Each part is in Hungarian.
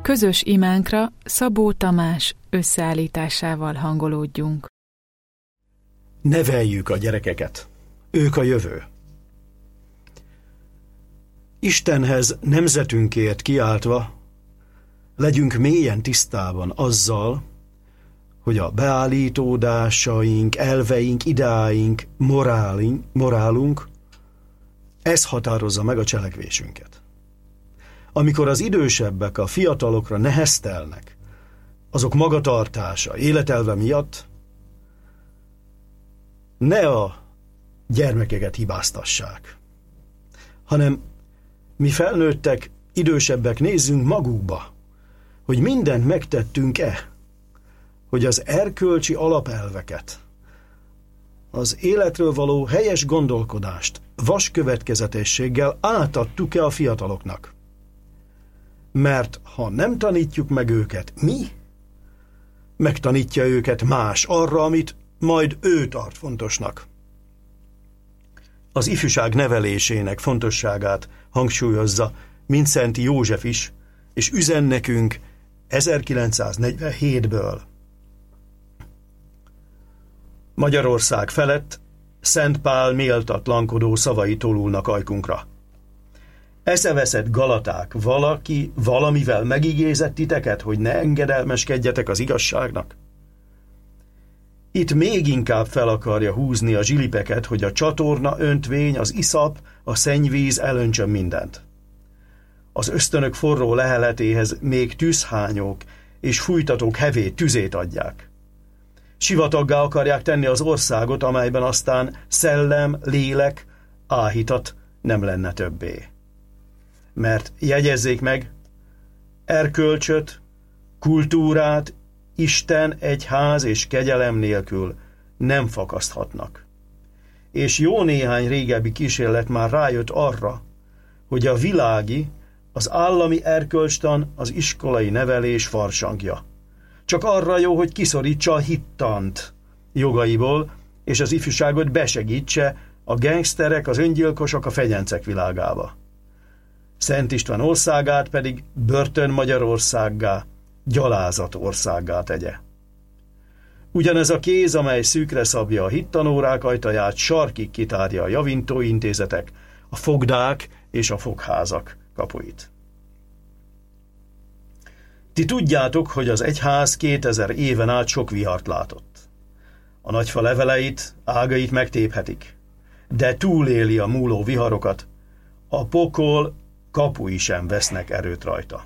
Közös imánkra Szabó Tamás összeállításával hangolódjunk. Neveljük a gyerekeket. Ők a jövő. Istenhez nemzetünkért kiáltva, legyünk mélyen tisztában azzal, hogy a beállítódásaink, elveink, ideáink, morálunk, ez határozza meg a cselekvésünket. Amikor az idősebbek a fiatalokra neheztelnek, azok magatartása, életelve miatt, ne a gyermekeket hibáztassák, hanem mi felnőttek, idősebbek nézzünk magukba, hogy mindent megtettünk-e, hogy az erkölcsi alapelveket, az életről való helyes gondolkodást vas következetességgel átadtuk-e a fiataloknak. Mert ha nem tanítjuk meg őket mi, megtanítja őket más arra, amit majd ő tart fontosnak. Az ifjúság nevelésének fontosságát hangsúlyozza Mindszenty József is, és üzen nekünk 1947-ből. Magyarország felett Szent Pál méltatlankodó szavai tolulnak ajkunkra. Eszeveszett Galaták, valaki valamivel megigézett titeket, hogy ne engedelmeskedjetek az igazságnak? Itt még inkább fel akarja húzni a zsilipeket, hogy a csatorna öntvény, az iszap, a szennyvíz elöntsön mindent. Az ösztönök forró leheletéhez még tűzhányók és fújtatók hevét, tüzét adják. Sivataggá akarják tenni az országot, amelyben aztán szellem, lélek, áhítat nem lenne többé. Mert jegyezzék meg, erkölcsöt, kultúrát Isten, egyház és kegyelem nélkül nem fakaszthatnak. És jó néhány régebbi kísérlet már rájött arra, hogy a világi, az állami erkölcstan az iskolai nevelés farsangja. Csak arra jó, hogy kiszorítsa a hittant jogaiból, és az ifjúságot besegítse a gengszterek, az öngyilkosok, a fegyencek világába. Szent István országát pedig börtön Magyarországgá, gyalázat országgá tegye. Ugyanez a kéz, amely szűkre szabja a hittanórák ajtaját, sarkig kitárja a javintóintézetek, a fogdák és a fogházak kapuit. Ti tudjátok, hogy az egyház 2000 éven át sok vihart látott. A nagyfa leveleit, ágait megtéphetik, de túléli a múló viharokat, a pokol kapui sem vesznek erőt rajta.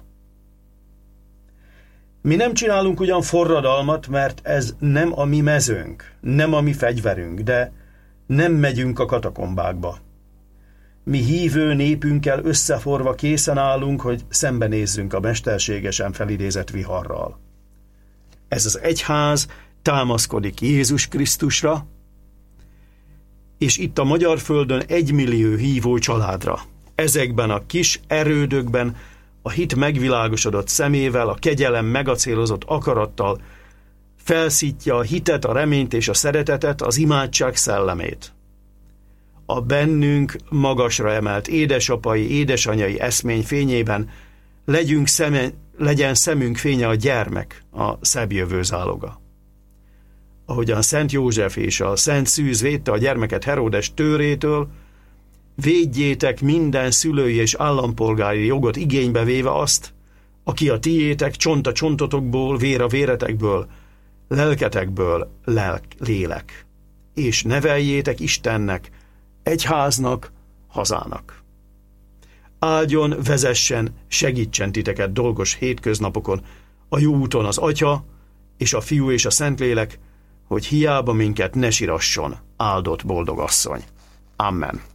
Mi nem csinálunk ugyan forradalmat, mert ez nem a mi mezőnk, nem a mi fegyverünk, de nem megyünk a katakombákba. Mi hívő népünkkel összeforva készen állunk, hogy szembenézzünk a mesterségesen felidézett viharral. Ez az egyház támaszkodik Jézus Krisztusra, és itt a magyar földön 1 millió hívó családra. Ezekben a kis erődökben a hit megvilágosodott szemével, a kegyelem megacélozott akarattal felszítja a hitet, a reményt és a szeretetet, az imádság szellemét. A bennünk magasra emelt édesapai, édesanyai eszmény fényében legyen szemünk fénye a gyermek, a szebb jövő záloga. Ahogyan Szent József és a Szent Szűz védte a gyermeket Heródes tőrétől, védjétek minden szülői és állampolgári jogot igénybe véve azt, aki a tiétek, csont a csontotokból, vér a véretekből, lelketekből lélek. És neveljétek Istennek, egyháznak, hazának. Áldjon, vezessen, segítsen titeket dolgos hétköznapokon, a jó úton az Atya, és a Fiú és a Szentlélek, hogy hiába minket ne sirasson, áldott boldog asszony. Amen.